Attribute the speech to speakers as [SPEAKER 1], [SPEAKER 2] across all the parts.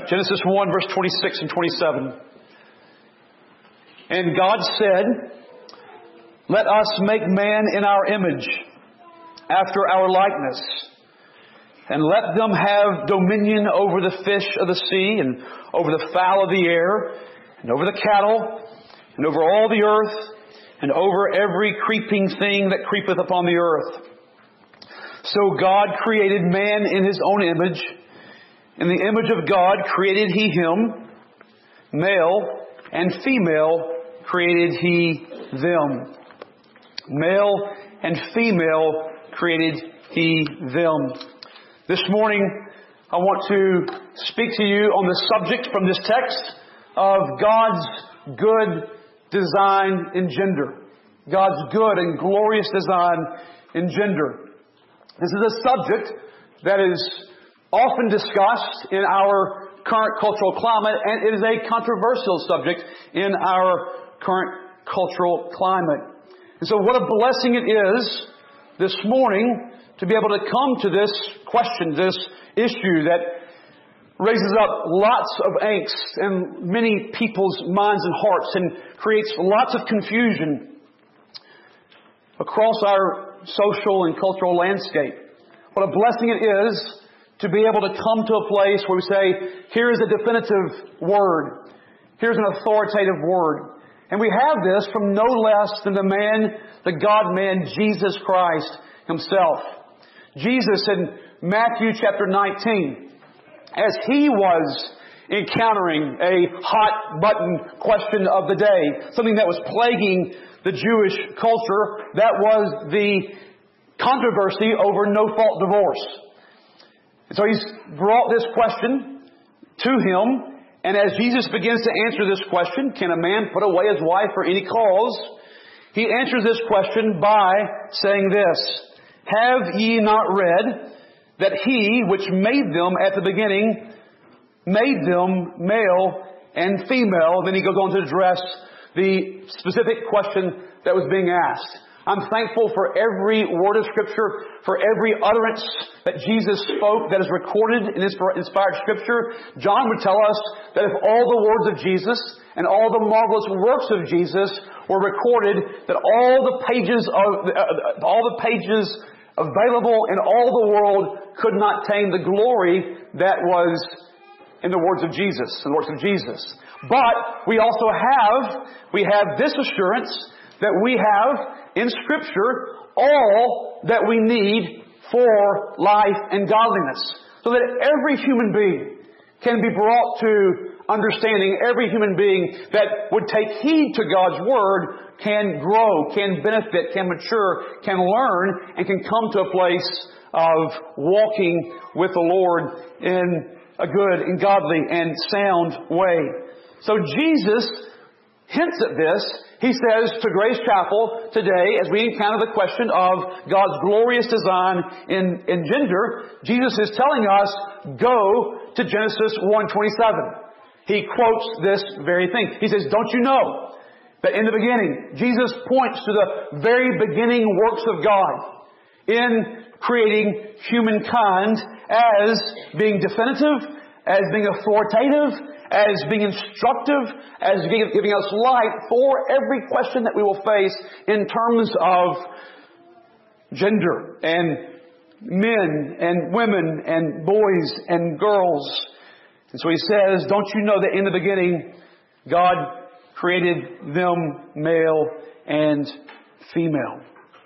[SPEAKER 1] Genesis 1, verse 26 and 27. And God said, "Let us make man in our image, after our likeness, and let them have dominion over the fish of the sea, and over the fowl of the air, and over the cattle, and over all the earth, and over every creeping thing that creepeth upon the earth." So God created man in His own image. In the image of God created He him. Male and female created He them. Male and female created He them. This morning, I want to speak to you on the subject from this text of God's good design in gender. God's good and glorious design in gender. This is a subject that is often discussed in our current cultural climate, and it is a controversial subject in our current cultural climate. And so what a blessing it is this morning to be able to come to this question, this issue that raises up lots of angst in many people's minds and hearts and creates lots of confusion across our social and cultural landscape. What a blessing it is to be able to come to a place where we say, here is a definitive word. Here's an authoritative word. And we have this from no less than the man, the God-man, Jesus Christ Himself. Jesus in Matthew chapter 19, as He was encountering a hot button question of the day, something that was plaguing the Jewish culture, that was the controversy over no-fault divorce. And so He's brought this question to Him, and as Jesus begins to answer this question, can a man put away his wife for any cause? He answers this question by saying this, "Have ye not read that He which made them at the beginning made them male and female?" Then He goes on to address the specific question that was being asked. I'm thankful for every word of Scripture, for every utterance that Jesus spoke that is recorded in inspired Scripture. John would tell us that if all the words of Jesus and all the marvelous works of Jesus were recorded, that all the pages available in all the world could not tame the glory that was in the words of Jesus, in the works of Jesus. But we also have this assurance that we have in Scripture all that we need for life and godliness. So that every human being can be brought to understanding, every human being that would take heed to God's Word can grow, can benefit, can mature, can learn, and can come to a place of walking with the Lord in a good and godly and sound way. So Jesus hints at this. He says to Grace Chapel today, as we encounter the question of God's glorious design in gender, Jesus is telling us, go to Genesis 1:27. He quotes this very thing. He says, don't you know that in the beginning, Jesus points to the very beginning works of God in creating humankind as being definitive, as being authoritative, as being instructive, as giving us light for every question that we will face in terms of gender and men and women and boys and girls. And so He says, don't you know that in the beginning God created them male and female?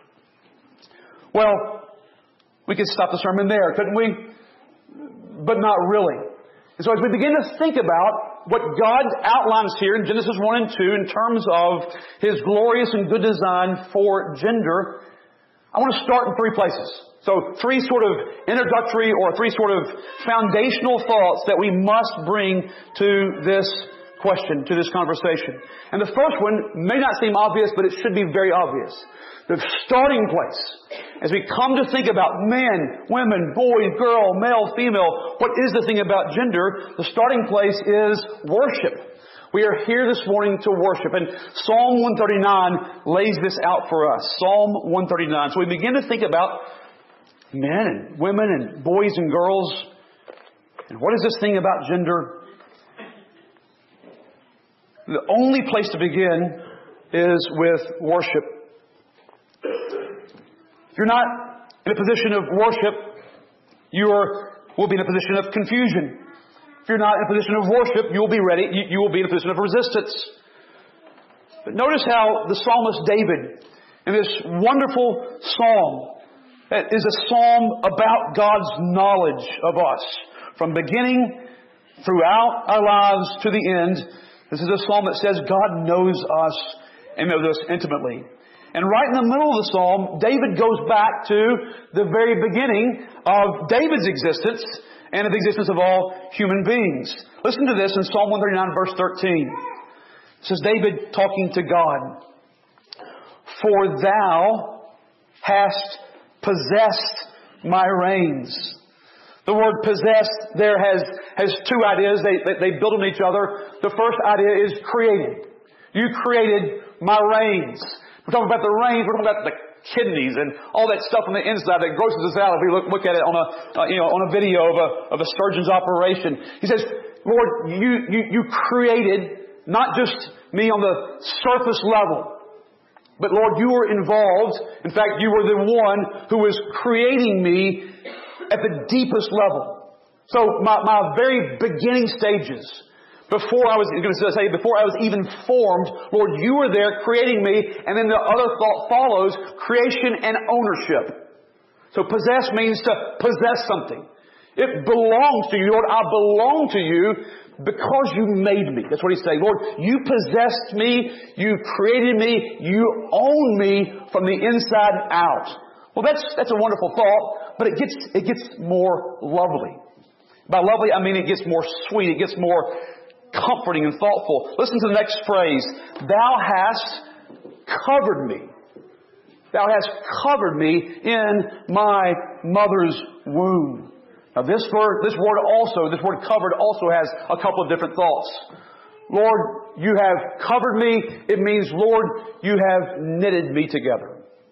[SPEAKER 1] Well, we could stop the sermon there, couldn't we? But not really. And so as we begin to think about what God outlines here in Genesis 1 and 2 in terms of His glorious and good design for gender, I want to start in three places. So three sort of introductory or three sort of foundational thoughts that we must bring to this question, to this conversation. And the first one may not seem obvious, but it should be very obvious. The starting place, as we come to think about men, women, boy, girl, male, female, what is the thing about gender? The starting place is worship. We are here this morning to worship. And Psalm 139 lays this out for us. Psalm 139. So we begin to think about men and women and boys and girls And what is this thing about gender? The only place to begin is with worship. If you're not in a position of worship, you will be in a position of confusion. If you're not in a position of worship, you will be in a position of resistance. But notice how the psalmist David, in this wonderful psalm, that is a psalm about God's knowledge of us. From beginning throughout our lives to the end, this is a psalm that says God knows us and knows us intimately. And right in the middle of the psalm, David goes back to the very beginning of David's existence and of the existence of all human beings. Listen to this in Psalm 139, verse 13. This is David talking to God. For thou hast possessed my reins. The word possessed there has two ideas. They build on each other. The first idea is created. You created my reins. We're talking about the reins. We're talking about the kidneys and all that stuff on the inside that grosses us out if we look at it on a video of a surgeon's operation. He says, Lord, you created not just me on the surface level, but Lord, you were involved. In fact, you were the one who was creating me at the deepest level. So my very beginning stages, before I was even formed, Lord, you were there creating me, and then the other thought follows, creation and ownership. So possess means to possess something. It belongs to you, Lord. I belong to you because you made me. That's what he's saying. Lord, you possessed me, you created me, you own me from the inside out. Well, that's a wonderful thought, but it gets more lovely. By lovely, I mean it gets more sweet, it gets more comforting and thoughtful. Listen to the next phrase. Thou hast covered me. Thou hast covered me in my mother's womb. Now this word covered also has a couple of different thoughts. Lord, you have covered me. It means, Lord, you have knitted me together.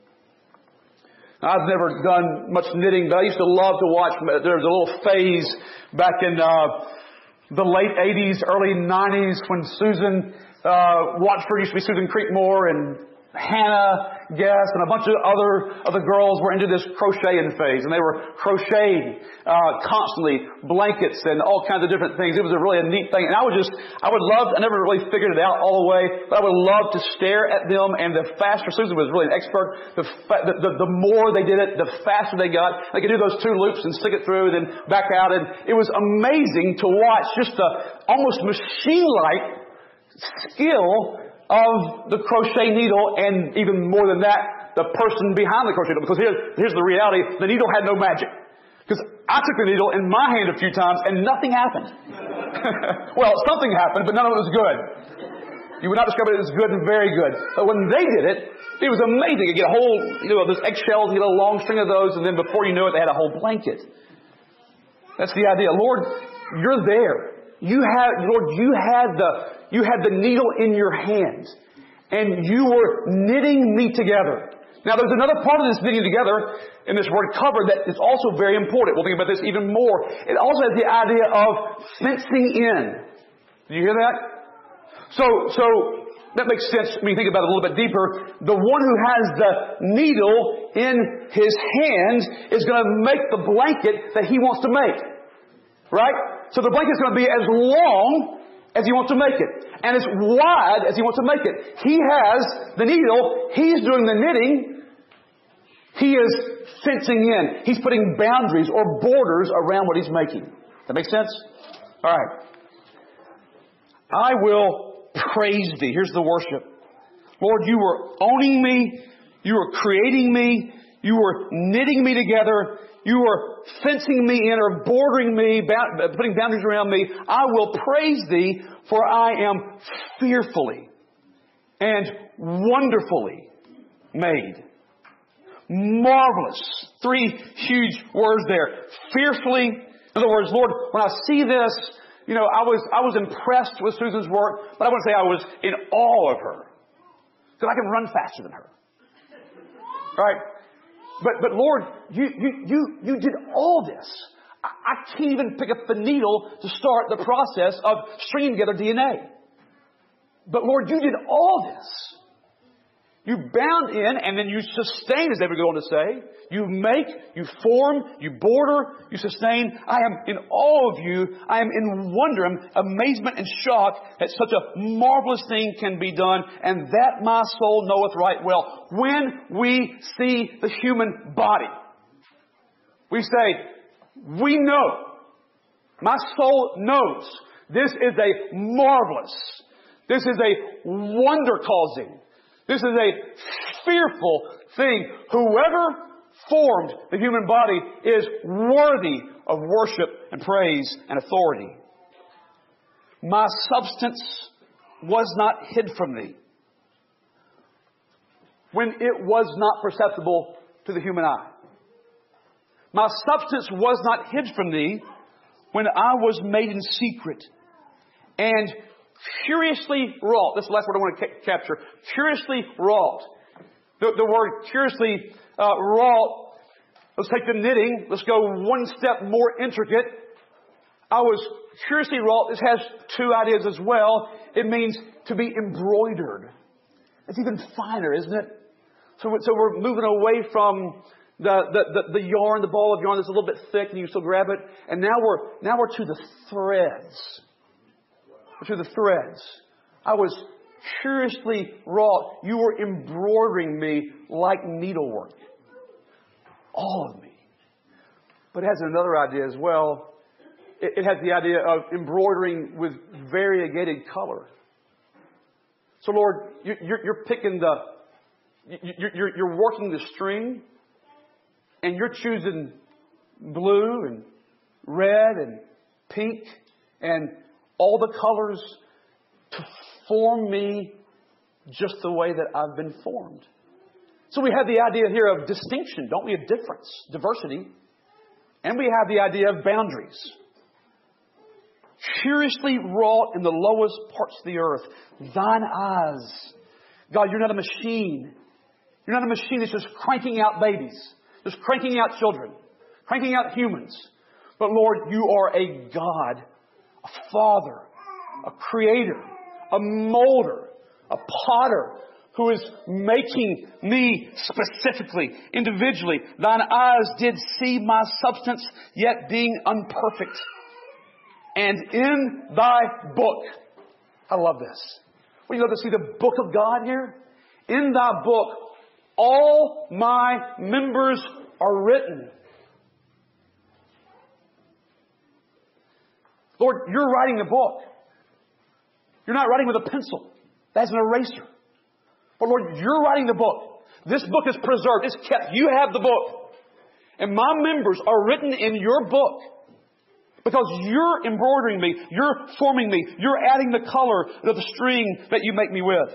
[SPEAKER 1] Now, I've never done much knitting, but I used to love to watch. There was a little phase back in the late 80s, early 90s when Susan Watford used to be Susan Creekmore and Hannah Guest and a bunch of other girls were into this crocheting phase, and they were crocheting constantly, blankets and all kinds of different things. It was really a neat thing, and I never really figured it out all the way, but I would love to stare at them, and the faster, Susan was really an expert, the more they did it, the faster they got. They could do those 2 loops and stick it through, then back out, and it was amazing to watch just the almost machine-like skill of the crochet needle, and even more than that, the person behind the crochet needle. Because here's the reality, the needle had no magic. Because I took the needle in my hand a few times and nothing happened. Well, something happened, but none of it was good. You would not describe it as good and very good. But when they did it, it was amazing. You get a whole, those eggshells, you get a long string of those, and then before you know it, they had a whole blanket. That's the idea. Lord, you're there. You had the needle in your hand, and you were knitting me together. Now, there's another part of this knitting together in this word cover that is also very important. We'll think about this even more. It also has the idea of fencing in. Do you hear that? So that makes sense when you think about it a little bit deeper. The one who has the needle in his hand is going to make the blanket that he wants to make. Right? So the blanket's going to be as long as he wants to make it, and as wide as he wants to make it. He has the needle, he's doing the knitting, he is fencing in. He's putting boundaries or borders around what he's making. That make sense? Alright. I will praise thee. Here's the worship. Lord, you were owning me, you were creating me, you were knitting me together, you were fencing me in or bordering me, putting boundaries around me. I will praise thee, for I am fearfully and wonderfully made. Marvelous. 3 huge words there. Fearfully. In other words, Lord, when I see this, I was impressed with Susan's work, but I wouldn't say I was in awe of her. Because I can run faster than her. Right? But Lord, you did all this. I can't even pick up the needle to start the process of stringing together DNA. But Lord, you did all this. You bound in and then you sustain, as they would go on to say. You make, you form, you border, you sustain. I am in awe of you. I am in wonder, amazement and shock that such a marvelous thing can be done, and that my soul knoweth right well. When we see the human body, we say, we know. My soul knows. This is a marvelous. This is a wonder-causing. This is a fearful thing. Whoever formed the human body is worthy of worship and praise and authority. My substance was not hid from thee when it was not perceptible to the human eye. My substance was not hid from thee when I was made in secret and curiously wrought. This is the last word I want to capture. Curiously wrought. The word curiously wrought. Let's take the knitting. Let's go one step more intricate. I was curiously wrought. This has two ideas as well. It means to be embroidered. It's even finer, isn't it? So we're moving away from the yarn, the ball of yarn that's a little bit thick and you still grab it. And now we're to the threads. To the threads. I was curiously wrought. You were embroidering me like needlework. All of me. But it has another idea as well. It has the idea of embroidering with variegated color. So Lord, you're picking you're working the string, and you're choosing blue and red and pink and all the colors to form me just the way that I've been formed. So we have the idea here of distinction, don't we? Of difference, diversity. And we have the idea of boundaries. Curiously wrought in the lowest parts of the earth. Thine eyes. God, you're not a machine. You're not a machine that's just cranking out babies. Just cranking out children. Cranking out humans. But Lord, you are a God, a Father, a Creator, a molder, a potter who is making me specifically, individually. Thine eyes did see my substance, yet being unperfect. And in thy book, I love this. Well, you love to see the book of God here? In thy book, all my members are written. Lord, you're writing the book. You're not writing with a pencil. That's an eraser. But Lord, you're writing the book. This book is preserved. It's kept. You have the book. And my members are written in your book. Because you're embroidering me. You're forming me. You're adding the color of the string that you make me with.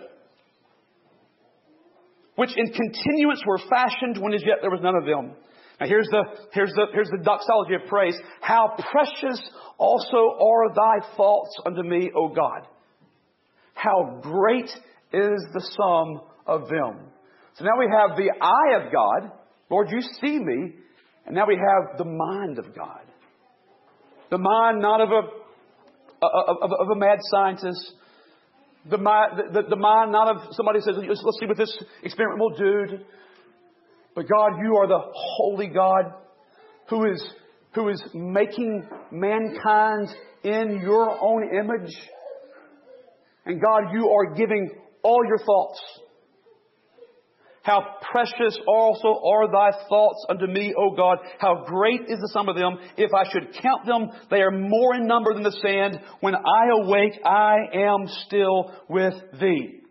[SPEAKER 1] Which in continuance were fashioned when as yet there was none of them. Now here's the doxology of praise. How precious also are thy thoughts unto me, O God. How great is the sum of them. So now we have the eye of God. Lord, you see me. And now we have the mind of God. The mind not of a mad scientist. The mind not of somebody who says, let's see what this experiment will do. But God, you are the holy God who is making mankind in your own image. And God, you are giving all your thoughts. How precious also are thy thoughts unto me, O God. How great is the sum of them. If I should count them, they are more in number than the sand. When I awake, I am still with thee.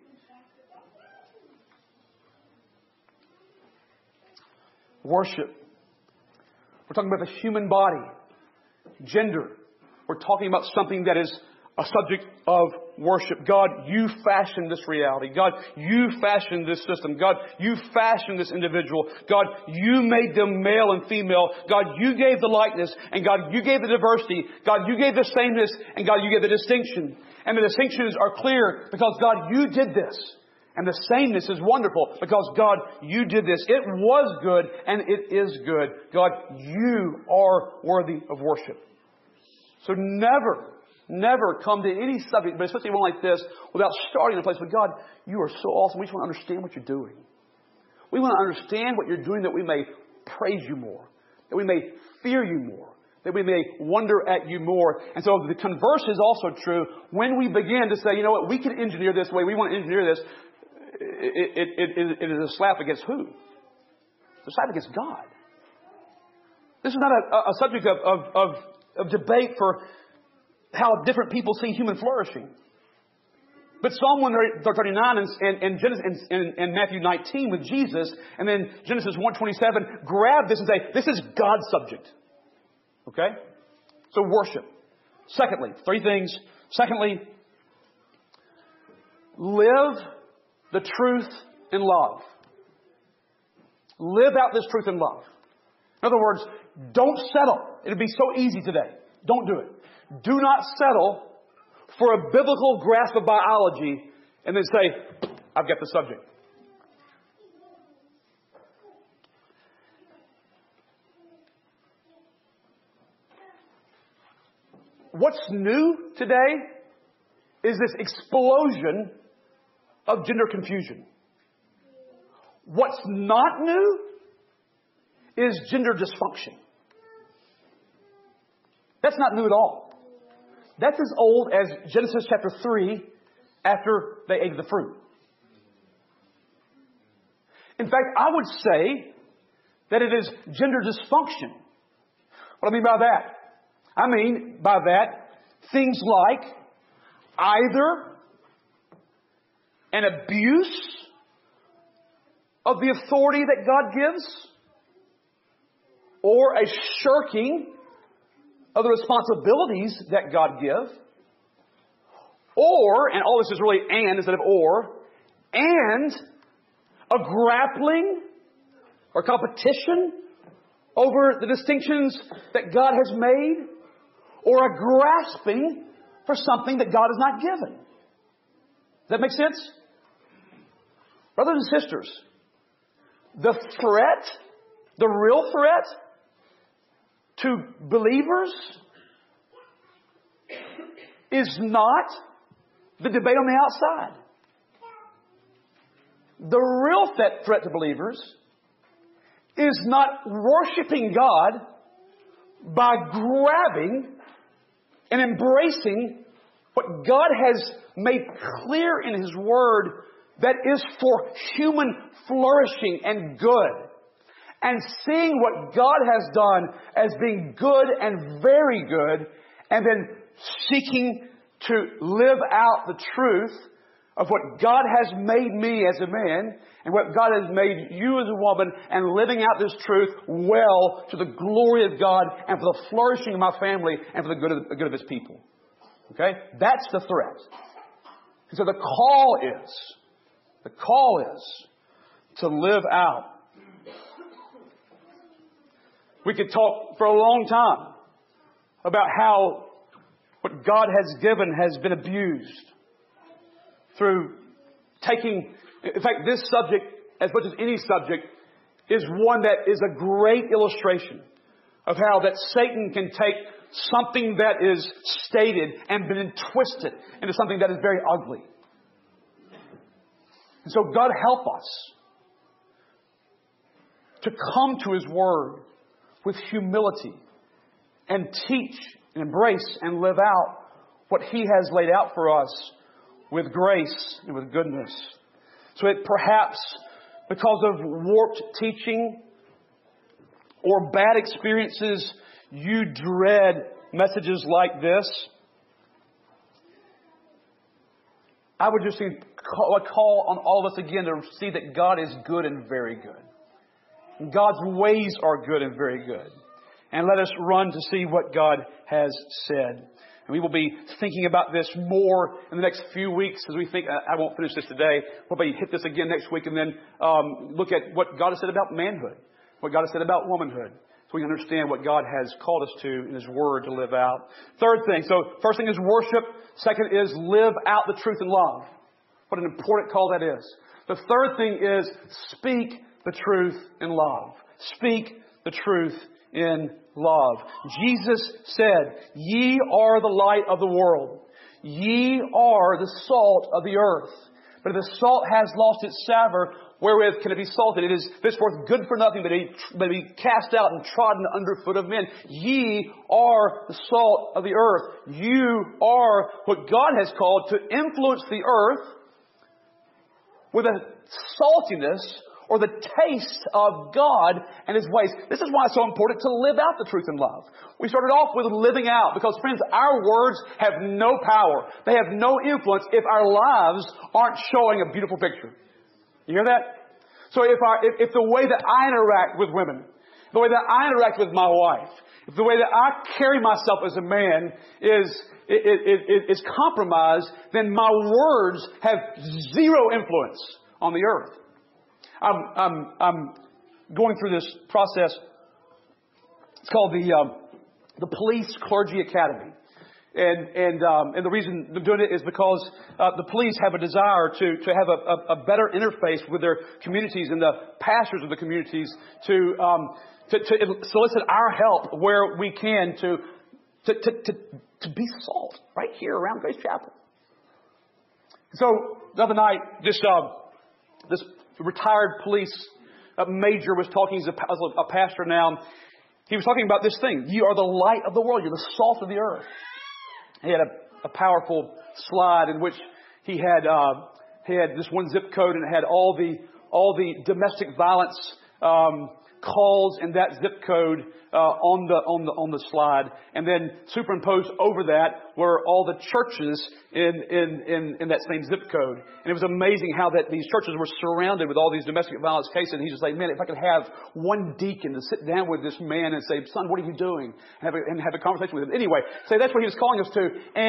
[SPEAKER 1] Worship. We're talking about the human body. Gender. We're talking about something that is a subject of worship. God, you fashioned this reality. God, you fashioned this system. God, you fashioned this individual. God, you made them male and female. God, you gave the likeness. And God, you gave the diversity. God, you gave the sameness. And God, you gave the distinction. And the distinctions are clear because God, you did this. And the sameness is wonderful because, God, you did this. It was good and it is good. God, you are worthy of worship. So never come to any subject, but especially one like this, without starting in a place where, God, you are so awesome. We just want to understand what you're doing. We want to understand what you're doing that we may praise you more, that we may fear you more, that we may wonder at you more. And so the converse is also true. When we begin to say, you know what, we can engineer this way, we want to engineer this, it is a slap against who? It's a slap against God. This is not a subject of debate for how different people see human flourishing. But Psalm 139 and Genesis and Matthew 19 with Jesus, and then Genesis 1:27 grab this and say, this is God's subject. Okay? So worship. Secondly, three things. Secondly, live the truth in love. Live out this truth in love. In other words, don't settle. It would be so easy today. Don't do it. Do not settle for a biblical grasp of biology and then say, I've got the subject. What's new today is this explosion of gender confusion. What's not new is gender dysfunction. That's not new at all. That's as old as Genesis chapter 3 after they ate the fruit. In fact, I would say that it is gender dysfunction. What do I mean by that? I mean by that things like either an abuse of the authority that God gives or a shirking of the responsibilities that God gives, or, and all this is really and instead of or, and a grappling or competition over the distinctions that God has made, or a grasping for something that God has not given. Does that make sense? Brothers and sisters, the threat, the real threat to believers is not the debate on the outside. The real threat to believers is not worshiping God by grabbing and embracing what God has made clear in His Word that is for human flourishing and good. And seeing what God has done as being good and very good, and then seeking to live out the truth of what God has made me as a man and what God has made you as a woman, and living out this truth well to the glory of God and for the flourishing of my family and for the good of His people. Okay? That's the threat. And so the call is to live out. We could talk for a long time about how what God has given has been abused through taking... In fact, this subject, as much as any subject, is one that is a great illustration of how that Satan can take something that is stated and been twisted into something that is very ugly. And so God help us to come to His Word with humility and teach and embrace and live out what He has laid out for us with grace and with goodness. So it perhaps, because of warped teaching or bad experiences, you dread messages like this. I would just call on all of us again to see that God is good and very good. And God's ways are good and very good. And let us run to see what God has said. And we will be thinking about this more in the next few weeks as we think. I won't finish this today. We'll probably hit this again next week and then look at what God has said about manhood, what God has said about womanhood, so we can understand what God has called us to in His Word to live out. Third thing, so first thing is worship. Second is live out the truth in love. What an important call that is. The third thing is speak the truth in love. Speak the truth in love. Jesus said, "Ye are the light of the world. Ye are the salt of the earth. But if the salt has lost its savour, wherewith can it be salted? It is thenceforth good for nothing, but be cast out and trodden underfoot of men. Ye are the salt of the earth." You are what God has called to influence the earth with a saltiness or the taste of God and His ways. This is why it's so important to live out the truth in love. We started off with living out because, friends, our words have no power. They have no influence if our lives aren't showing a beautiful picture. You hear that? So if the way that I interact with women, the way that I interact with my wife, if the way that I carry myself as a man is compromised, then my words have zero influence on the earth. I'm going through this process. It's called the Police Clergy Academy. And the reason I'm doing it is because the police have a desire to have a better interface with their communities and the pastors of the communities to solicit our help where we can to be salt right here around Grace Chapel. So the other night, this retired police major was talking. He's a pastor now. He was talking about this thing. You are the light of the world. You're the salt of the earth. He had a powerful slide in which he had this one zip code, and it had all the domestic violence calls in that zip code on the slide, and then superimposed over that were all the churches in that same zip code. And it was amazing how that these churches were surrounded with all these domestic violence cases. And he's just like, man, if I could have one deacon to sit down with this man and say, son, what are you doing? And have a conversation with him. Anyway, so that's what he was calling us to.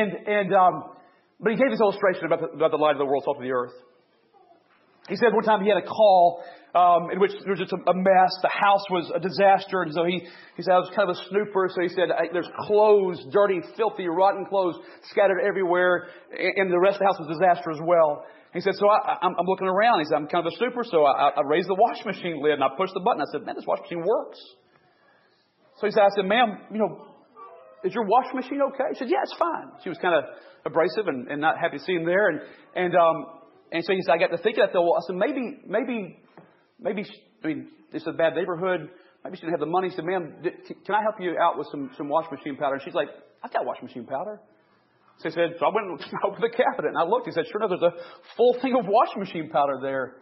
[SPEAKER 1] But he gave this illustration about the light of the world, salt of the earth. He said one time he had a call in which there was just a mess. The house was a disaster. And so he said, I was kind of a snooper. So he said, there's clothes, dirty, filthy, rotten clothes scattered everywhere. And the rest of the house was a disaster as well. He said, so I'm looking around. He said, I'm kind of a snooper. So I raised the washing machine lid and I pushed the button. I said, man, this washing machine works. So he said, I said, ma'am, is your washing machine okay? She said, yeah, it's fine. She was kind of abrasive and not happy to see him there. And so he said, I got to thinking, I said, maybe, I mean, this is a bad neighborhood. Maybe she didn't have the money. He said, ma'am, can I help you out with some washing machine powder? And she's like, I've got washing machine powder. So he said, so I went and opened the cabinet and I looked. He said, sure enough, there's a full thing of washing machine powder there.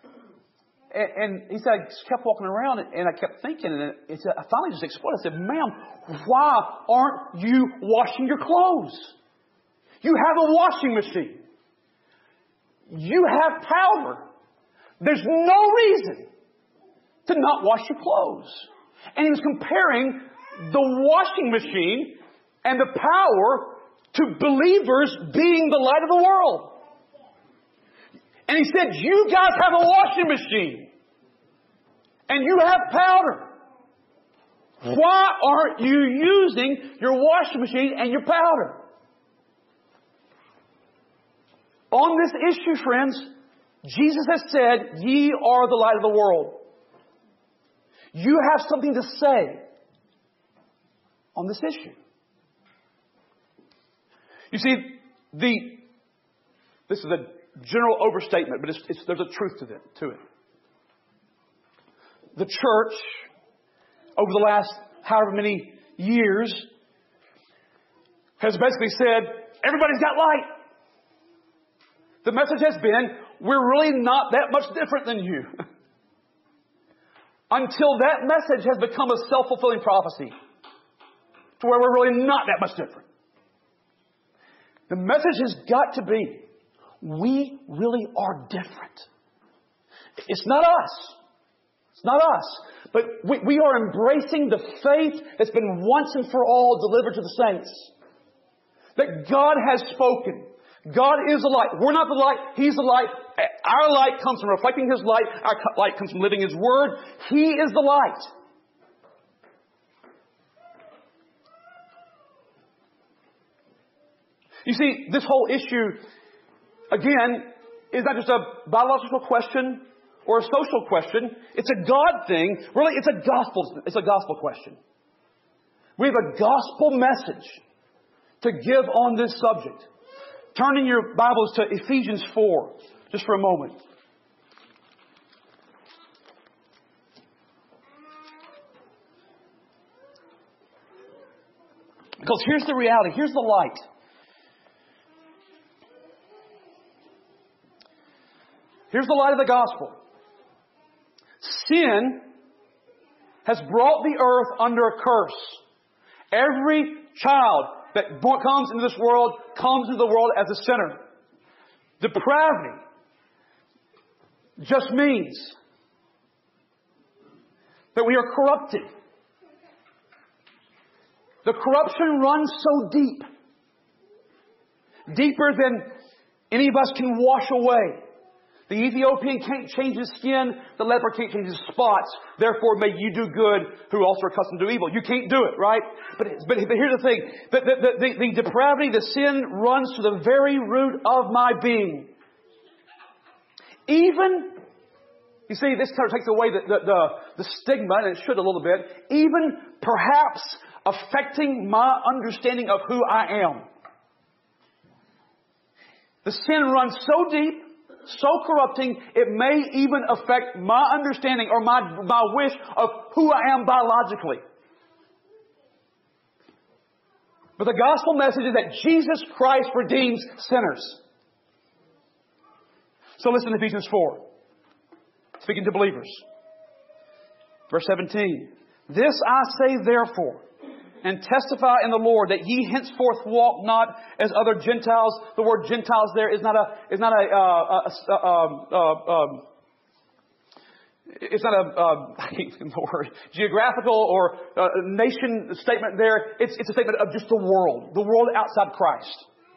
[SPEAKER 1] And he said, I just kept walking around and I kept thinking, and I finally just exploded. I said, ma'am, why aren't you washing your clothes? You have a washing machine. You have power. There's no reason to not wash your clothes. And he was comparing the washing machine and the power to believers being the light of the world. And he said, you guys have a washing machine. And you have powder. Why aren't you using your washing machine and your powder? On this issue, friends, Jesus has said, ye are the light of the world. You have something to say on this issue. You see, this is a general overstatement, but there's a truth to it. The church, over the last however many years, has basically said, everybody's got light. The message has been, we're really not that much different than you. Until that message has become a self-fulfilling prophecy, to where we're really not that much different. The message has got to be, we really are different. It's not us. It's not us. But we are embracing the faith that's been once and for all delivered to the saints. That God has spoken. God is the light. We're not the light. He's the light. Our light comes from reflecting His light. Our light comes from living His Word. He is the light. You see, this whole issue, again, is not just a biological question or a social question. It's a God thing. Really, it's a gospel question. We have a gospel message to give on this subject. Turn in your Bibles to Ephesians 4, just for a moment. Because here's the reality. Here's the light. Here's the light of the gospel. Sin has brought the earth under a curse. Every child that comes into this world comes into the world as a sinner. Depravity just means that we are corrupted. The corruption runs so deep, deeper than any of us can wash away. The Ethiopian can't change his skin. The leper can't change his spots. Therefore, may you do good who also are accustomed to evil. You can't do it, right? But here's the thing. The depravity, the sin runs to the very root of my being. Even, you see, this kind of takes away the stigma, and it should a little bit. Even perhaps affecting my understanding of who I am. The sin runs so deep, so corrupting, it may even affect my understanding or my wish of who I am biologically. But the gospel message is that Jesus Christ redeems sinners. So listen to Ephesians 4. Speaking to believers. Verse 17. This I say therefore, and testify in the Lord that ye henceforth walk not as other Gentiles. The word Gentiles there is not geographical or nation statement there. It's a statement of just the world outside Christ.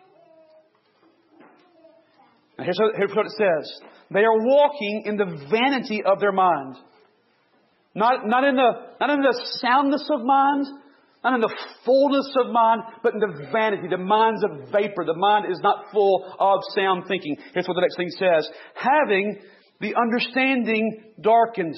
[SPEAKER 1] Now here's what it says. They are walking in the vanity of their mind. Not in the soundness of mind, not in the fullness of mind, but in the vanity. The mind's a vapor. The mind is not full of sound thinking. Here's what the next thing says. Having the understanding darkened.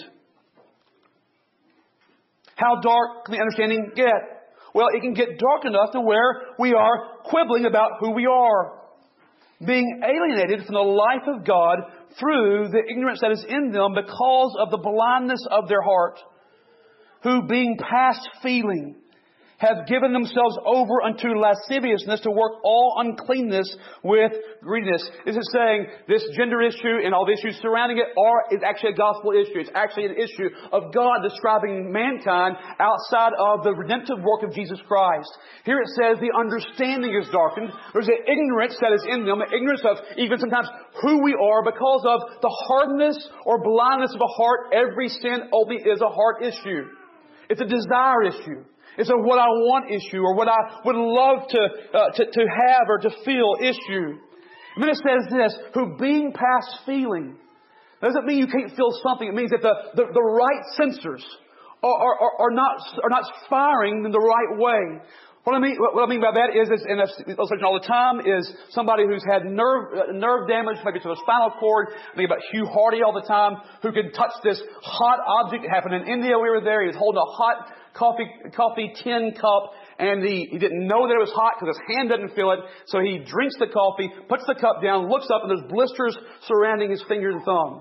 [SPEAKER 1] How dark can the understanding get? Well, it can get dark enough to where we are quibbling about who we are. Being alienated from the life of God through the ignorance that is in them because of the blindness of their heart, who being past feeling, have given themselves over unto lasciviousness to work all uncleanness with greediness. This is saying this gender issue and all the issues surrounding it is actually a gospel issue. It's actually an issue of God describing mankind outside of the redemptive work of Jesus Christ. Here it says the understanding is darkened. There's an ignorance that is in them, an ignorance of even sometimes who we are because of the hardness or blindness of a heart. Every sin ultimately is a heart issue. It's a desire issue. It's a what I want issue or what I would love to have or to feel issue. And then it says this, who being past feeling. That doesn't mean you can't feel something. It means that the right sensors are not firing in the right way. What I mean by that is, and I've seen all the time, is somebody who's had nerve damage, maybe to the spinal cord. I think about Hugh Hardy all the time, who can touch this hot object. It happened in India. We were there. He was holding a hot coffee tin cup, and he didn't know that it was hot because his hand doesn't feel it. So he drinks the coffee, puts the cup down, looks up, and there's blisters surrounding his finger and thumb.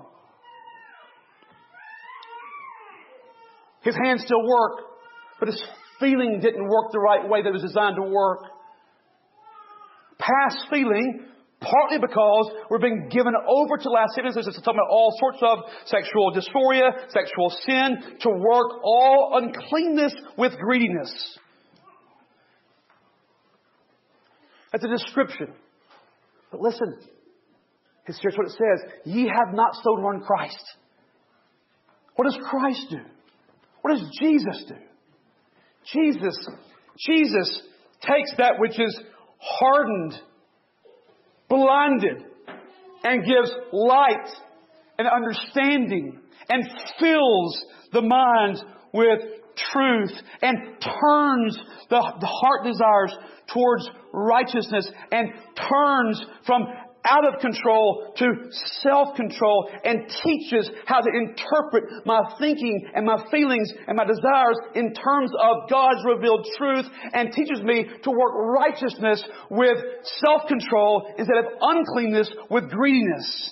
[SPEAKER 1] His hands still work, but his feeling didn't work the right way that it was designed to work. Past feeling, partly because we're being given over to lasciviousness. It's talking about all sorts of sexual dysphoria, sexual sin, to work all uncleanness with greediness. That's a description. But listen, here's what it says. Ye have not so learned Christ. What does Christ do? What does Jesus do? Jesus takes that which is hardened, blinded, and gives light and understanding and fills the mind with truth and turns the heart desires towards righteousness and turns from out of control to self-control and teaches how to interpret my thinking and my feelings and my desires in terms of God's revealed truth, and teaches me to work righteousness with self-control instead of uncleanness with greediness.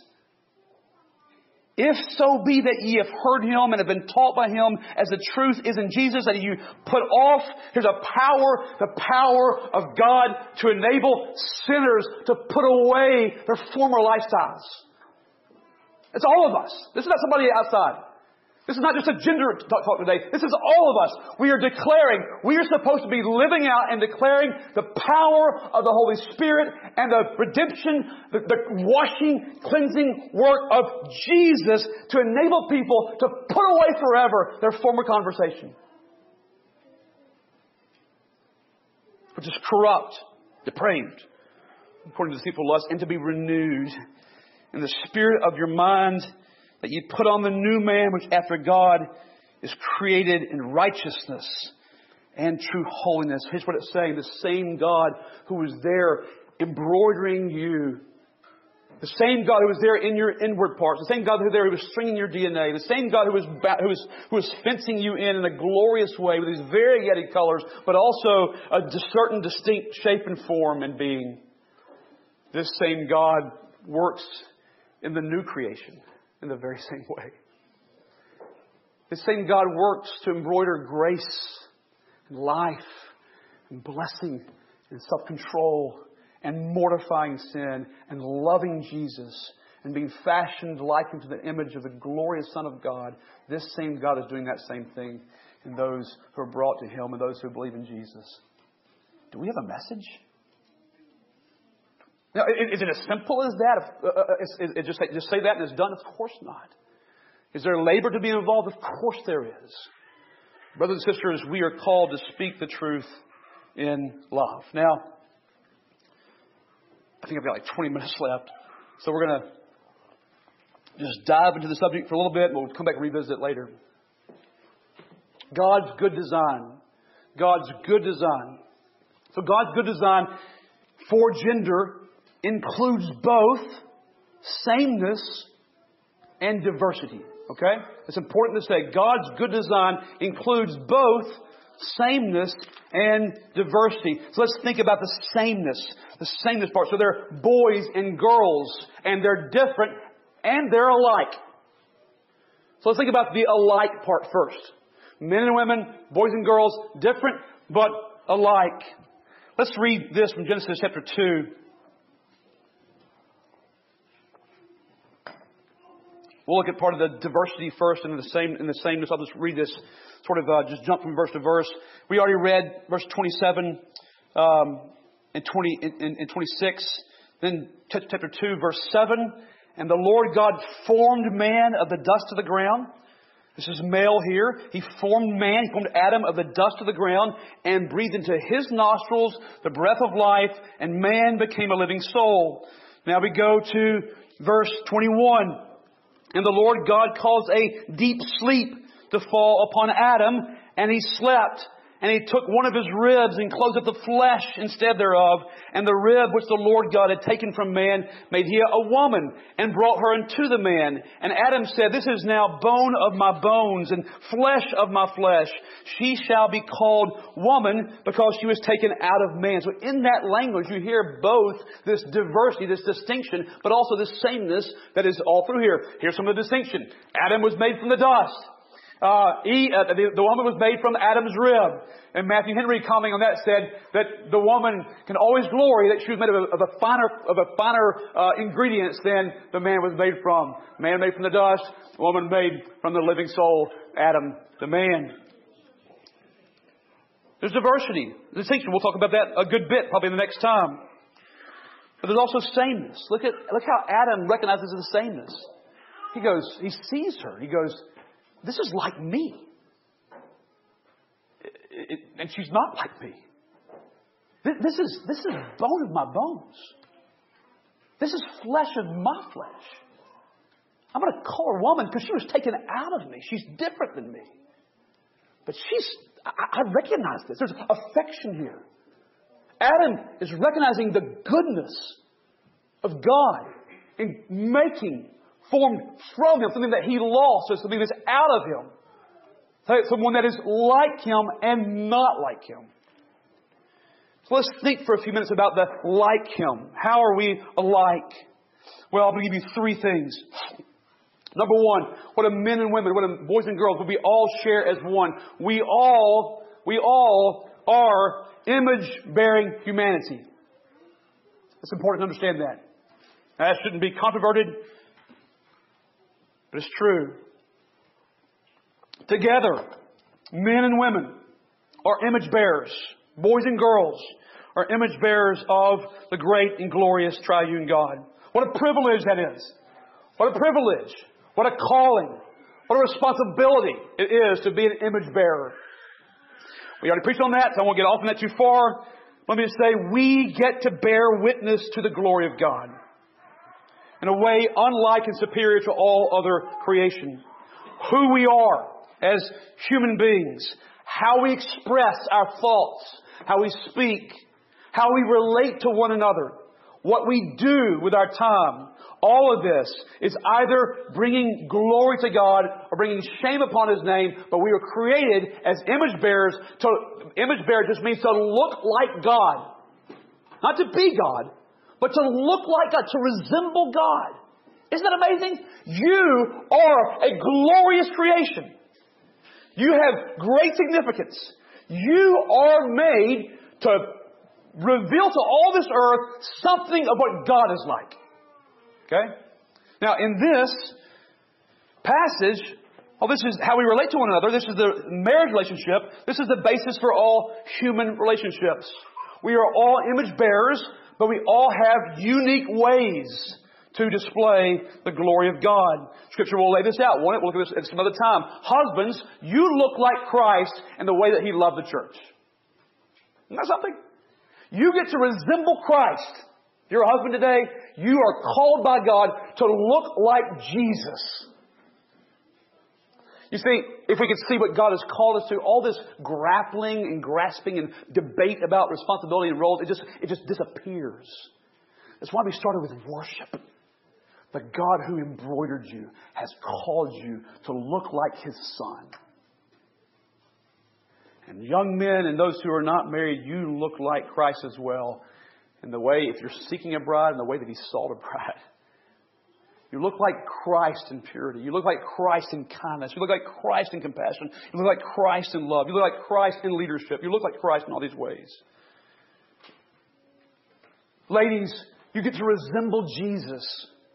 [SPEAKER 1] If so be that ye have heard Him and have been taught by Him as the truth is in Jesus, that you put off, here's a power, the power of God to enable sinners to put away their former lifestyles. It's all of us. This is not somebody outside. This is not just a gender talk today. This is all of us. We are declaring, we are supposed to be living out and declaring the power of the Holy Spirit and the redemption, the washing, cleansing work of Jesus to enable people to put away forever their former conversation, which is corrupt, depraved, according to deceitful lust, and to be renewed in the spirit of your mind, that you put on the new man, which after God is created in righteousness and true holiness. Here's what it's saying. The same God who was there embroidering you, the same God who was there in your inward parts, the same God who was there who was stringing your DNA, the same God who was fencing you in a glorious way with these variegated colors, but also a certain distinct shape and form and being. This same God works in the new creation in the very same way. This same God works to embroider grace and life and blessing and self-control and mortifying sin and loving Jesus and being fashioned like Him to the image of the glorious Son of God. This same God is doing that same thing in those who are brought to Him and those who believe in Jesus. Do we have a message? Now, is it as simple as that? Just say that and it's done? Of course not. Is there labor to be involved? Of course there is. Brothers and sisters, we are called to speak the truth in love. Now, I think I've got like 20 minutes left. So we're going to just dive into the subject for a little bit and we'll come back and revisit it later. God's good design. God's good design. So God's good design for gender includes both sameness and diversity. Okay? It's important to say God's good design includes both sameness and diversity. So let's think about the sameness part. So they're boys and girls, and they're different, and they're alike. So let's think about the alike part first. Men and women, boys and girls, different but alike. Let's read this from Genesis chapter 2. We'll look at part of the diversity first and in the sameness. I'll just read this, just jump from verse to verse. We already read verse 27 and 26. Then chapter 2, verse 7. And the Lord God formed man of the dust of the ground. This is male here. He formed man, He formed Adam of the dust of the ground and breathed into his nostrils the breath of life, and man became a living soul. Now we go to verse 21. And the Lord God caused a deep sleep to fall upon Adam, and he slept. And he took one of his ribs and closed up the flesh instead thereof. And the rib which the Lord God had taken from man made he a woman and brought her unto the man. And Adam said, This is now bone of my bones and flesh of my flesh. She shall be called woman because she was taken out of man. So in that language you hear both this diversity, this distinction, but also this sameness that is all through here. Here's some of the distinction. Adam was made from the dust. The woman was made from Adam's rib. And Matthew Henry, commenting on that, said that the woman can always glory that she was made of a finer ingredients than the man was made from. Man made from the dust, woman made from the living soul, Adam, the man. There's diversity, distinction. We'll talk about that a good bit probably the next time. But there's also sameness. Look how Adam recognizes the sameness. He sees her. He goes, This is like me. And she's not like me. This is bone of my bones. This is flesh of my flesh. I'm going to call her woman because she was taken out of me. She's different than me. But I recognize this. There's affection here. Adam is recognizing the goodness of God and making, formed from Him, something that He lost, or something that's out of Him. Someone that is like Him and not like Him. So let's think for a few minutes about the like Him. How are we alike? Well, I'm going to give you three things. Number one, what do men and women, what do boys and girls, what we all share as one? We all are image-bearing humanity. It's important to understand that. That shouldn't be controverted, but it's true. Together, men and women are image bearers. Boys and girls are image bearers of the great and glorious triune God. What a privilege that is. What a privilege. What a calling. What a responsibility it is to be an image bearer. We already preached on that, so I won't get off on that too far. Let me just say, we get to bear witness to the glory of God in a way unlike and superior to all other creation. Who we are as human beings, how we express our thoughts, how we speak, how we relate to one another, what we do with our time. All of this is either bringing glory to God or bringing shame upon His name, but we were created as image bearers. Image bearer just means to look like God. Not to be God, but to look like God, to resemble God. Isn't that amazing? You are a glorious creation. You have great significance. You are made to reveal to all this earth something of what God is like. Okay? Now, in this passage, this is how we relate to one another. This is the marriage relationship. This is the basis for all human relationships. We are all image bearers, but we all have unique ways to display the glory of God. Scripture will lay this out. We'll look at this at some other time. Husbands, you look like Christ in the way that He loved the church. Isn't that something? You get to resemble Christ. If you're a husband today, you are called by God to look like Jesus. You see, if we could see what God has called us to, all this grappling and grasping and debate about responsibility and roles, it just disappears. That's why we started with worship. The God who embroidered you has called you to look like His Son. And young men and those who are not married, you look like Christ as well. In the way, if you're seeking a bride, in the way that He sought a bride. You look like Christ in purity. You look like Christ in kindness. You look like Christ in compassion. You look like Christ in love. You look like Christ in leadership. You look like Christ in all these ways. Ladies, you get to resemble Jesus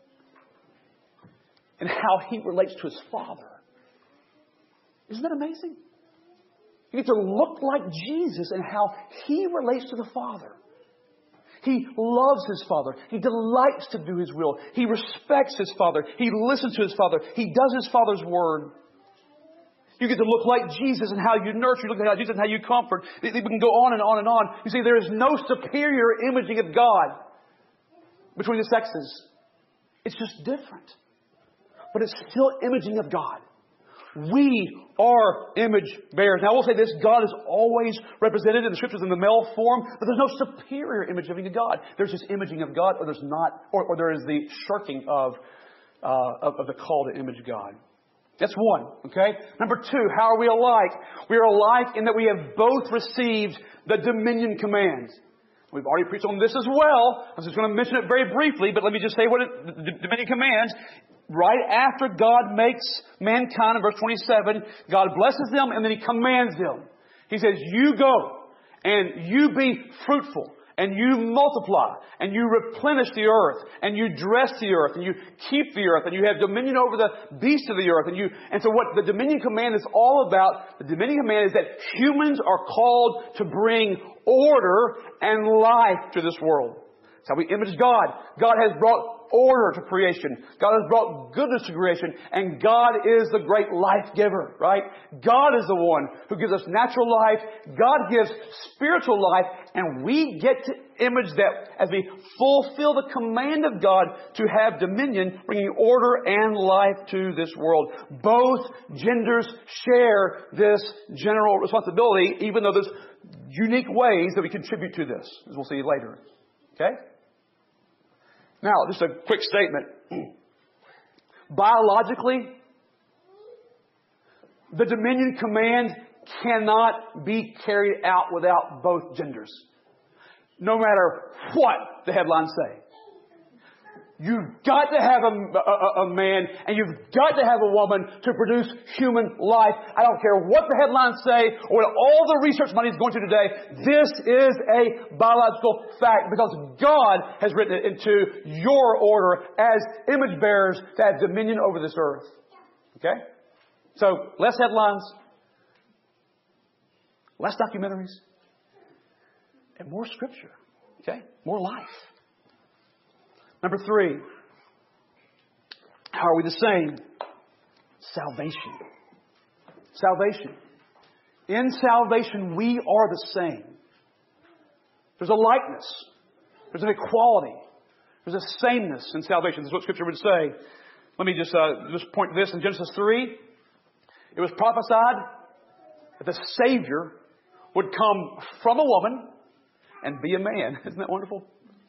[SPEAKER 1] in how He relates to His Father. Isn't that amazing? You get to look like Jesus in how He relates to the Father. He loves His Father. He delights to do His will. He respects His Father. He listens to His Father. He does His Father's word. You get to look like Jesus in how you nurture. You look like Jesus in how you comfort. We can go on and on and on. You see, there is no superior imaging of God between the sexes. It's just different. But it's still imaging of God. We are image bearers. Now I will say this, God is always represented in the Scriptures in the male form, but there's no superior imaging of God. There's just imaging of God, or there's not, or there is the shirking of the call to image God. That's one, okay? Number two, how are we alike? We are alike in that we have both received the dominion command. We've already preached on this as well. I'm just going to mention it very briefly, but let me just say what the dominion commands. Right after God makes mankind, in verse 27, God blesses them and then He commands them. He says, you go and you be fruitful and you multiply and you replenish the earth and you dress the earth and you keep the earth and you have dominion over the beasts of the earth. And so what the dominion command is all about, the dominion command is that humans are called to bring order and life to this world. That's how we image God. God has brought order to creation. God has brought goodness to creation. And God is the great life giver, right? God is the one who gives us natural life. God gives spiritual life. And we get to image that as we fulfill the command of God to have dominion, bringing order and life to this world. Both genders share this general responsibility, even though there's unique ways that we contribute to this, as we'll see later. Okay? Now, just a quick statement. Biologically, the dominion command cannot be carried out without both genders. No matter what the headlines say. You've got to have a man and you've got to have a woman to produce human life. I don't care what the headlines say or what all the research money is going to today. This is a biological fact because God has written it into your order as image bearers to have dominion over this earth. Okay? So, less headlines, less documentaries, and more Scripture. Okay? More life. Number 3. How are we the same? Salvation. Salvation. In salvation, we are the same. There's a likeness. There's an equality. There's a sameness in salvation. This is what Scripture would say. Let me just point to this. In Genesis 3, it was prophesied that the Savior would come from a woman and be a man. Isn't that wonderful?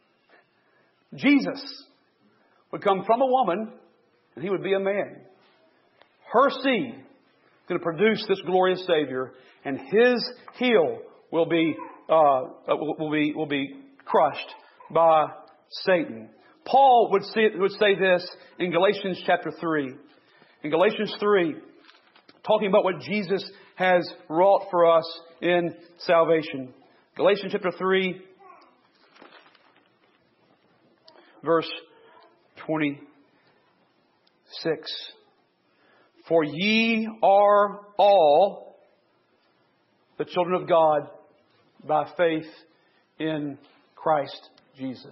[SPEAKER 1] Jesus would come from a woman and he would be a man. Her seed is going to produce this glorious Savior, and his heel will be crushed by Satan. Paul would say this in Galatians chapter 3. In Galatians 3, talking about what Jesus has wrought for us in salvation. Galatians chapter 3, verse 26. For ye are all the children of God by faith in Christ Jesus.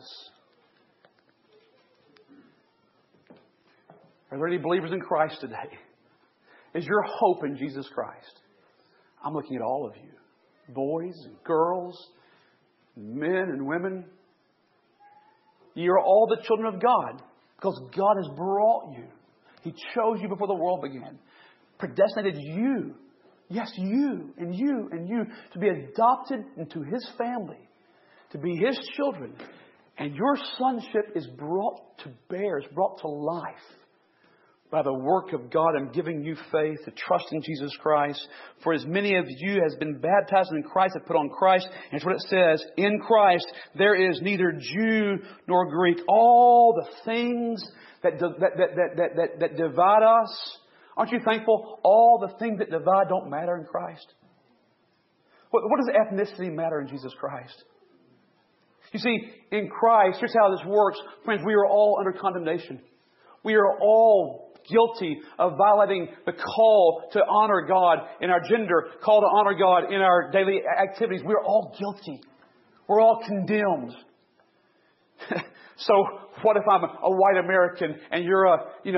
[SPEAKER 1] Are there any believers in Christ today? Is your hope in Jesus Christ? I'm looking at all of you. Boys and girls, men and women. You are all the children of God because God has brought you. He chose you before the world began. Predestinated you. Yes, you and you and you to be adopted into His family. To be His children. And your sonship is brought to bear, is brought to life by the work of God in giving you faith to trust in Jesus Christ. For as many of you has been baptized in Christ have put on Christ. And it's what it says. In Christ there is neither Jew nor Greek. All the things that divide us. Aren't you thankful? All the things that divide don't matter in Christ. What does ethnicity matter in Jesus Christ? You see, in Christ, here's how this works. Friends, we are all under condemnation. We are all guilty of violating the call to honor God in our gender, call to honor God in our daily activities. We're all guilty. We're all condemned. So what if I'm a white American and you're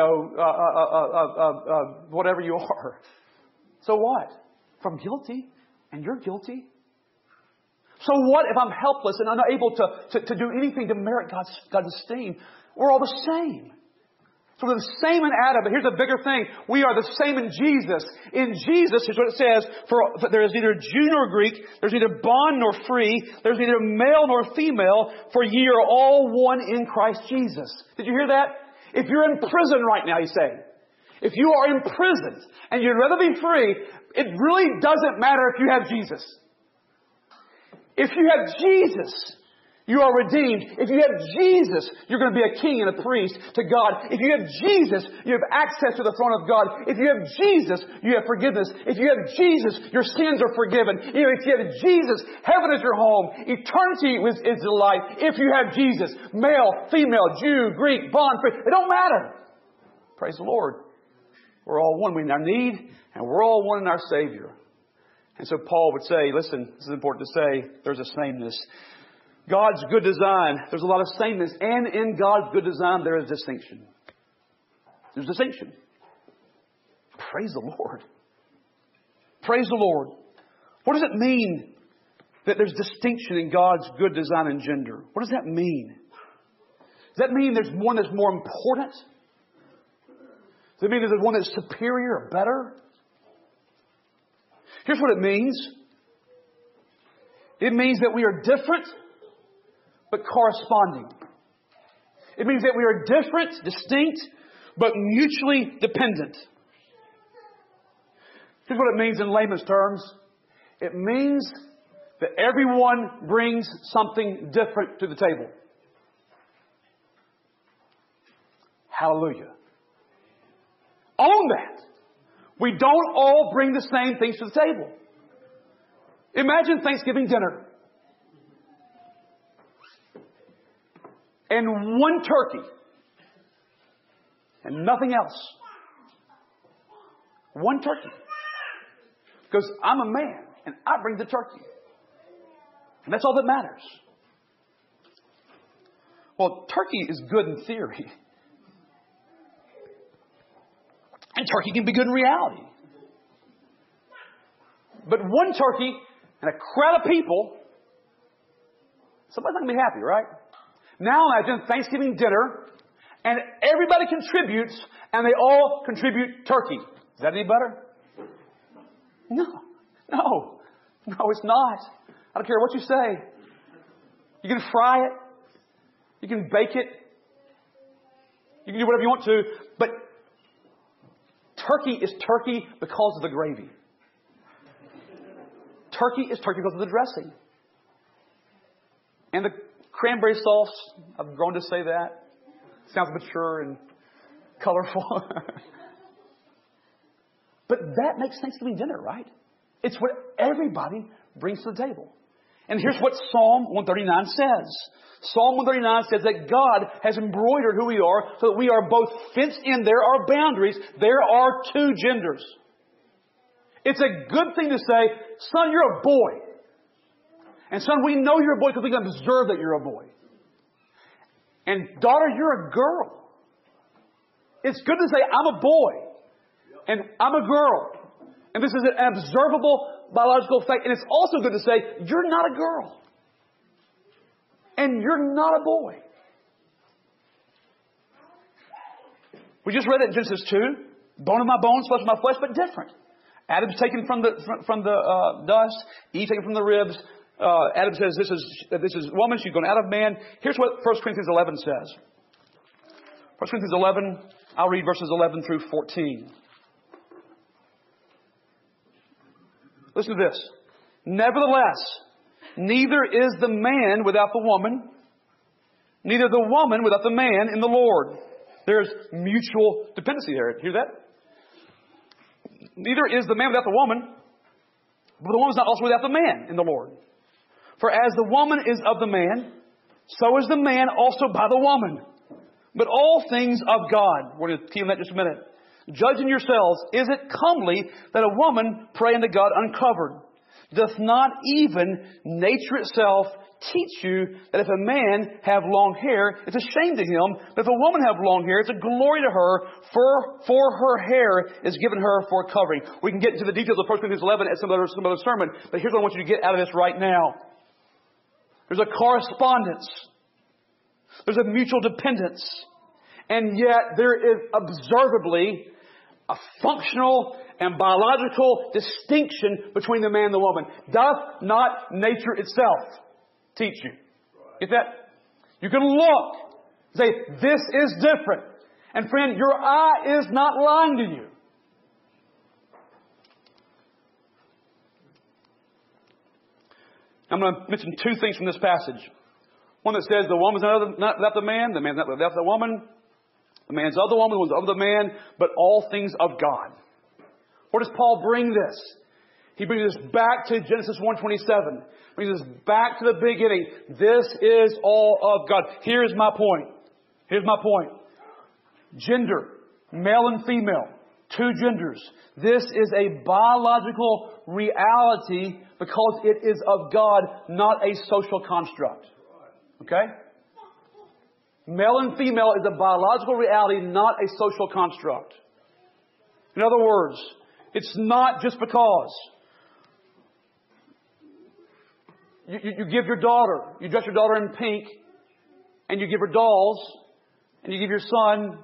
[SPEAKER 1] whatever you are? So what? If I'm guilty and you're guilty? So what if I'm helpless and unable to do anything to merit God's esteem? We're all the same. So we're the same in Adam, but here's a bigger thing. We are the same in Jesus. In Jesus, here's what it says, for there is neither Jew nor Greek, there's neither bond nor free, there's neither male nor female, for ye are all one in Christ Jesus. Did you hear that? If you're in prison right now, he's saying, if you are imprisoned and you'd rather be free, it really doesn't matter if you have Jesus. If you have Jesus, you are redeemed. If you have Jesus, you're going to be a king and a priest to God. If you have Jesus, you have access to the throne of God. If you have Jesus, you have forgiveness. If you have Jesus, your sins are forgiven. If you have Jesus, heaven is your home. Eternity is delight. If you have Jesus, male, female, Jew, Greek, bond, free, it don't matter. Praise the Lord. We're all one in our need, and we're all one in our Savior. And so Paul would say, listen, this is important to say, there's a sameness. God's good design, there's a lot of sameness. And in God's good design, there is distinction. There's distinction. Praise the Lord. Praise the Lord. What does it mean that there's distinction in God's good design and gender? What does that mean? Does that mean there's one that's more important? Does it mean there's one that's superior or better? Here's what it means. It means that we are different but corresponding. It means that we are different, distinct, but mutually dependent. Here's what it means in layman's terms. It means that everyone brings something different to the table. Hallelujah. Own that. We don't all bring the same things to the table. Imagine Thanksgiving dinner. And one turkey. And nothing else. One turkey. Because I'm a man and I bring the turkey. And that's all that matters. Well, turkey is good in theory. And turkey can be good in reality. But one turkey and a crowd of people, somebody's not going to be happy, right? Now imagine Thanksgiving dinner and everybody contributes and they all contribute turkey. Is that any better? No, it's not. I don't care what you say. You can fry it. You can bake it. You can do whatever you want to. But turkey is turkey because of the gravy. Turkey is turkey because of the dressing. And the cranberry sauce, I've grown to say that. Sounds mature and colorful. But that makes Thanksgiving dinner, right? It's what everybody brings to the table. And here's what Psalm 139 says. Psalm 139 says that God has embroidered who we are so that we are both fenced in. There are boundaries. There are two genders. It's a good thing to say, son, you're a boy. And son, we know you're a boy because we can observe that you're a boy. And daughter, you're a girl. It's good to say, I'm a boy. And I'm a girl. And this is an observable biological fact. And it's also good to say, you're not a girl. And you're not a boy. We just read that in Genesis 2. Bone of my bones, flesh of my flesh, but different. Adam's taken from the dust. Eve taken from the ribs. Adam says, this is woman. She's gone out of man. Here's what 1 Corinthians 11 says. 1 Corinthians 11, I'll read verses 11 through 14. Listen to this. Nevertheless, neither is the man without the woman, neither the woman without the man in the Lord. There's mutual dependency there. Hear that? Neither is the man without the woman, but the woman is not also without the man in the Lord. For as the woman is of the man, so is the man also by the woman. But all things of God. We're going to key on that in just a minute. Judging yourselves, is it comely that a woman pray unto God uncovered? Doth not even nature itself teach you that if a man have long hair, it's a shame to him, but if a woman have long hair, it's a glory to her, for her hair is given her for a covering. We can get into the details of 1 Corinthians 11 at some other sermon, but here's what I want you to get out of this right now. There's a correspondence. There's a mutual dependence. And yet there is observably a functional and biological distinction between the man and the woman. Doth not nature itself teach you? Get that? You can look and say, this is different. And friend, your eye is not lying to you. I'm going to mention two things from this passage. One that says the woman's not without the man, the man's not without the woman. The man's of the woman, the woman's of the man, but all things of God. Where does Paul bring this? He brings us back to Genesis 1:27. Brings us back to the beginning. This is all of God. Here's my point. Gender, male and female, two genders. This is a biological reality because it is of God, not a social construct. Okay? Male and female is a biological reality, not a social construct. In other words, it's not just because you give your daughter, you dress your daughter in pink, and you give her dolls, and you give your son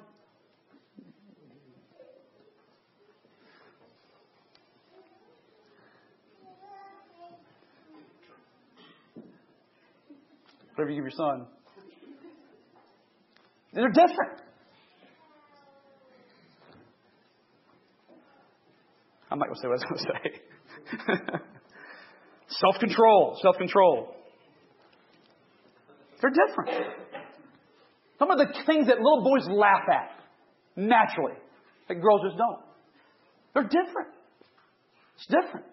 [SPEAKER 1] whatever you give your son. They're different. I'm not going to say what I was going to say. Self-control. Self-control. They're different. Some of the things that little boys laugh at naturally, that girls just don't. They're different. It's different.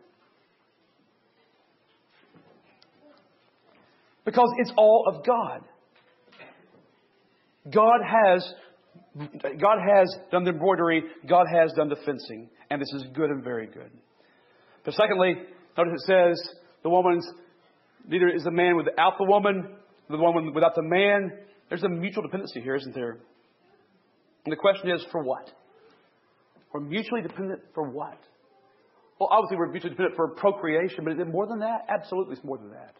[SPEAKER 1] Because it's all of God. God has done the embroidery. God has done the fencing. And this is good and very good. But secondly, notice it says, the woman's, neither is the man without the woman without the man. There's a mutual dependency here, isn't there? And the question is, for what? We're mutually dependent for what? Well, obviously we're mutually dependent for procreation, but is it more than that? Absolutely, it's more than that.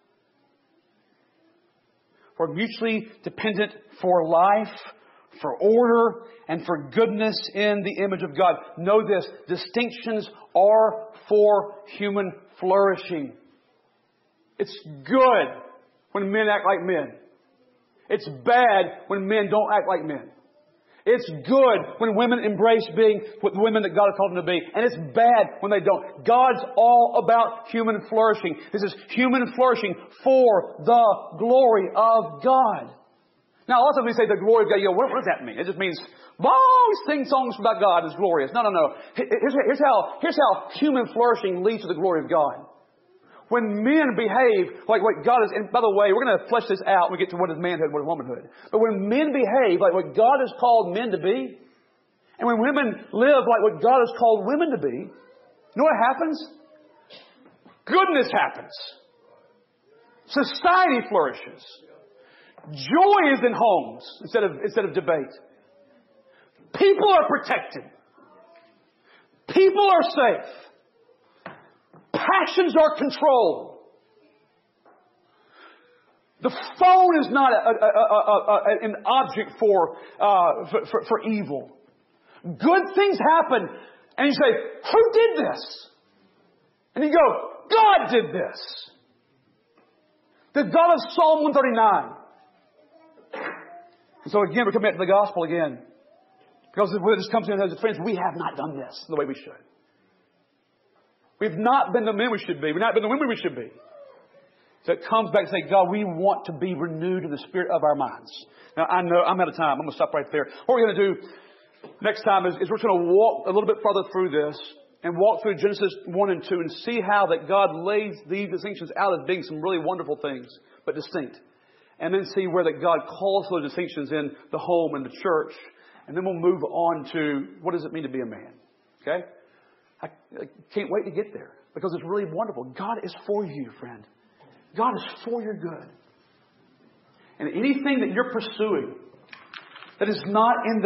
[SPEAKER 1] We're mutually dependent for life, for order, and for goodness in the image of God. Know this, distinctions are for human flourishing. It's good when men act like men. It's bad when men don't act like men. It's good when women embrace being with women that God has called them to be. And it's bad when they don't. God's all about human flourishing. This is human flourishing for the glory of God. Now, a lot of times we say the glory of God. What does that mean? It just means, sing songs about God is glorious. No. Here's how human flourishing leads to the glory of God. When men behave like what God is, and by the way, we're going to flesh this out when we get to what is manhood and what is womanhood. But when men behave like what God has called men to be, and when women live like what God has called women to be, you know what happens? Goodness happens. Society flourishes. Joy is in homes instead of debate. People are protected. People are safe. Passions are controlled. The phone is not an object for evil. Good things happen, and you say, "Who did this?" And you go, "God did this." The God of Psalm 139. And so again, we're coming back to the gospel again, because when this comes in as friends, we have not done this the way we should. We've not been the men we should be. We've not been the women we should be. So it comes back and say, God, we want to be renewed in the spirit of our minds. Now, I know I'm out of time. I'm going to stop right there. What we're going to do next time is we're going to walk a little bit further through this and walk through Genesis 1 and 2 and see how that God lays these distinctions out as being some really wonderful things, but distinct. And then see where that God calls those distinctions in the home and the church. And then we'll move on to what does it mean to be a man. Okay? I can't wait to get there because it's really wonderful. God is for you, friend. God is for your good. And anything that you're pursuing that is not in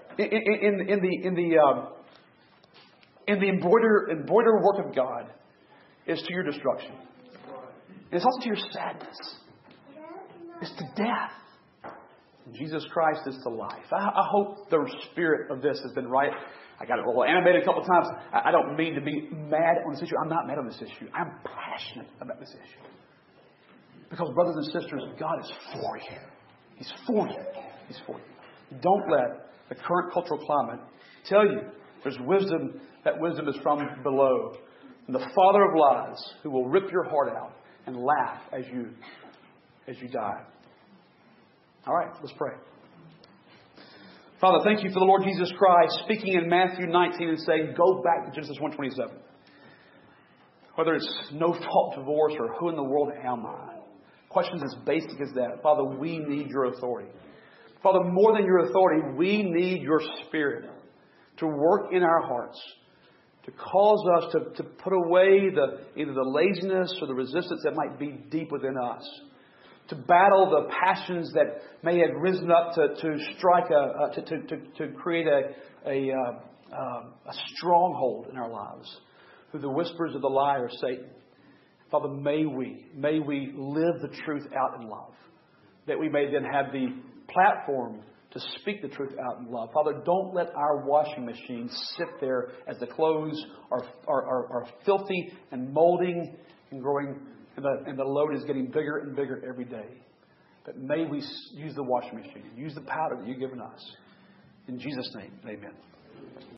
[SPEAKER 1] the embroidered work of God is to your destruction. And it's also to your sadness. It's to death. And Jesus Christ is to life. I hope the spirit of this has been right. I got it a little animated a couple of times. I don't mean to be mad on this issue. I'm not mad on this issue. I'm passionate about this issue. Because brothers and sisters, God is for you. He's for you. He's for you. Don't let the current cultural climate tell you there's wisdom. That wisdom is from below. And the father of lies who will rip your heart out and laugh as you die. All right, let's pray. Father, thank you for the Lord Jesus Christ speaking in Matthew 19 and saying, go back to Genesis 1:27. Whether it's no-fault divorce or who in the world am I? Questions as basic as that. Father, we need your authority. Father, more than your authority, we need your Spirit to work in our hearts, to cause us to put away either the laziness or the resistance that might be deep within us, to battle the passions that may have risen up to strike to create a stronghold in our lives through the whispers of the liar Satan. Father, may we live the truth out in love, that we may then have the platform to speak the truth out in love. Father, don't let our washing machine sit there as the clothes are filthy and molding and growing, and the load is getting bigger and bigger every day. But may we use the washing machine, use the powder that you've given us. In Jesus' name, amen.